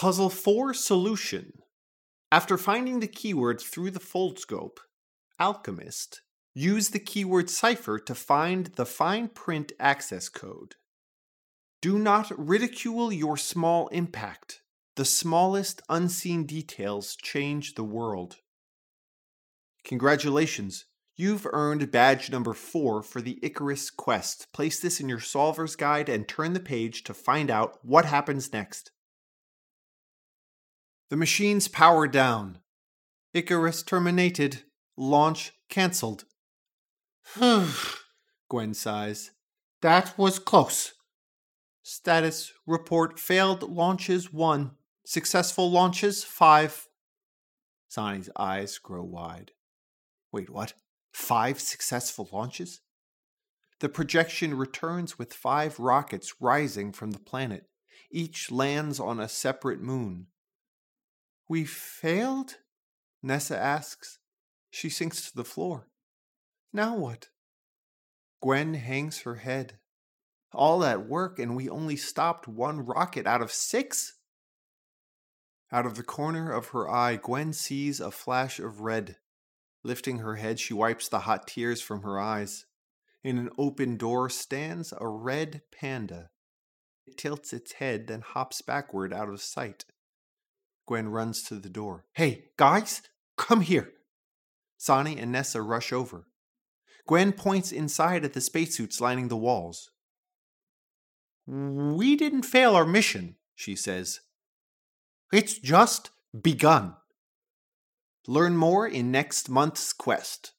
Puzzle 4 Solution. After finding the keyword through the foldscope, Alchemist use the keyword cipher to find the fine print access code. Do not ridicule your small impact. The smallest unseen details change the world. Congratulations, you've earned badge number 4 for the Icarus quest. Place this in your solver's guide and turn the page to find out what happens next. The machine's power down. Icarus terminated. Launch cancelled. Gwen sighs. That was close. Status report failed launches 1. Successful launches 5. Sonny's eyes grow wide. Wait, what? 5 successful launches? The projection returns with 5 rockets rising from the planet. Each lands on a separate moon. We failed? Nessa asks. She sinks to the floor. Now what? Gwen hangs her head. All that work and we only stopped 1 rocket out of 6? Out of the corner of her eye, Gwen sees a flash of red. Lifting her head, she wipes the hot tears from her eyes. In an open door stands a red panda. It tilts its head, then hops backward out of sight. Gwen runs to the door. Hey, guys, come here. Sonny and Nessa rush over. Gwen points inside at the spacesuits lining the walls. We didn't fail our mission, she says. It's just begun. Learn more in next month's quest.